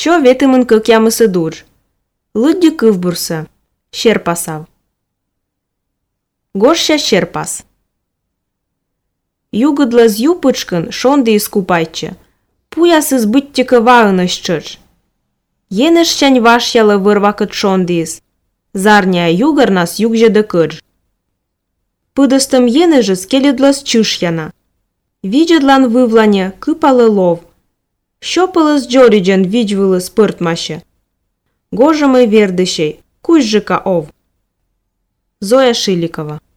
Що ветимын кăкямысы дурж. Лыдди кывбурса. Щерпасав. Горща щерпас. Югыдлаз юпычкын шонды искупайчы. Пуясыз быттикы вағыныз чыч. Енеш чань ваш ялы вырвакыт шондыйыз. Зарня югарнас югжеды кыдж. Пыдыстым енежыз келедлас чыш яна. Виджедлан вывлане кыпалы лов. Щопылыз джориджен виджвылыз пыртмаще. Гожымый вердышей, куйжыка ов. Зоя Шиликова.